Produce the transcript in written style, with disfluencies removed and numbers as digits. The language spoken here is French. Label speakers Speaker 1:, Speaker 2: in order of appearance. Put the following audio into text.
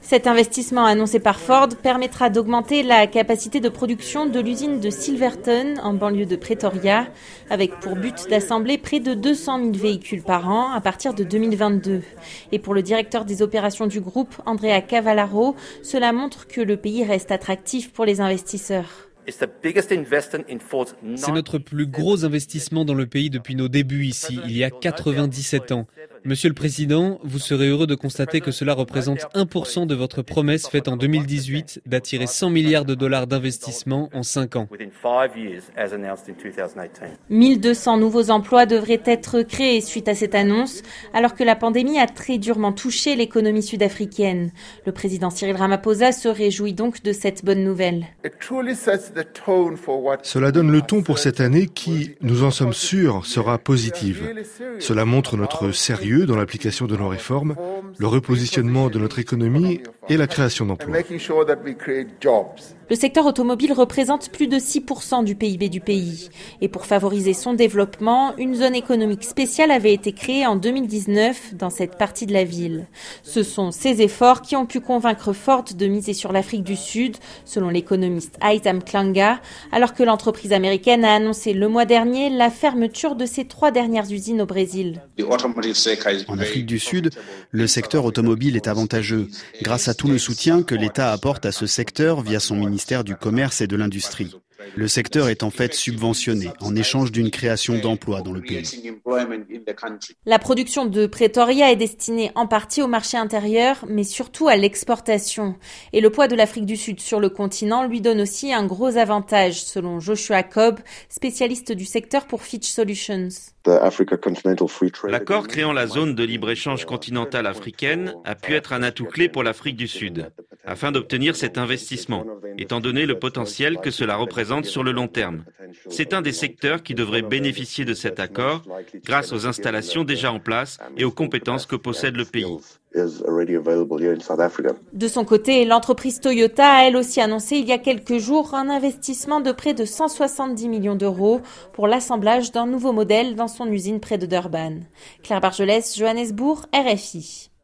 Speaker 1: Cet investissement annoncé par Ford permettra d'augmenter la capacité de production de l'usine de Silverton en banlieue de Pretoria, avec pour but d'assembler près de 200 000 véhicules par an à partir de 2022. Et pour le directeur des opérations du groupe, Andrea Cavallaro, cela montre que le pays reste attractif pour les investisseurs.
Speaker 2: C'est notre plus gros investissement dans le pays depuis nos débuts ici, il y a 97 ans. Monsieur le Président, vous serez heureux de constater que cela représente 1% de votre promesse faite en 2018 d'attirer 100 milliards de dollars d'investissement en 5 ans.
Speaker 1: 1200 nouveaux emplois devraient être créés suite à cette annonce, alors que la pandémie a très durement touché l'économie sud-africaine. Le président Cyril Ramaphosa se réjouit donc de cette bonne nouvelle.
Speaker 3: Cela donne le ton pour cette année qui, nous en sommes sûrs, sera positive. Cela montre notre sérieux dans l'application de nos réformes, le repositionnement de notre économie et la création d'emplois.
Speaker 1: Le secteur automobile représente plus de 6% du PIB du pays. Et pour favoriser son développement, une zone économique spéciale avait été créée en 2019 dans cette partie de la ville. Ce sont ces efforts qui ont pu convaincre Ford de miser sur l'Afrique du Sud, selon l'économiste Aitam Klanga, alors que l'entreprise américaine a annoncé le mois dernier la fermeture de ses 3 dernières usines au Brésil.
Speaker 4: En Afrique du Sud, le secteur automobile est avantageux, grâce à tout le soutien que l'État apporte à ce secteur via son ministère du Commerce et de l'Industrie. Le secteur est en fait subventionné en échange d'une création d'emplois dans le pays.
Speaker 1: La production de Pretoria est destinée en partie au marché intérieur, mais surtout à l'exportation. Et le poids de l'Afrique du Sud sur le continent lui donne aussi un gros avantage, selon Joshua Cobb, spécialiste du secteur pour Fitch Solutions.
Speaker 5: L'accord créant la zone de libre-échange continentale africaine a pu être un atout clé pour l'Afrique du Sud, afin d'obtenir cet investissement, étant donné le potentiel que cela représente sur le long terme. C'est un des secteurs qui devrait bénéficier de cet accord grâce aux installations déjà en place et aux compétences que possède le pays.
Speaker 1: De son côté, l'entreprise Toyota a elle aussi annoncé il y a quelques jours un investissement de près de 170 millions d'euros pour l'assemblage d'un nouveau modèle dans son usine près de Durban. Claire Bargelès, Johannesburg, RFI.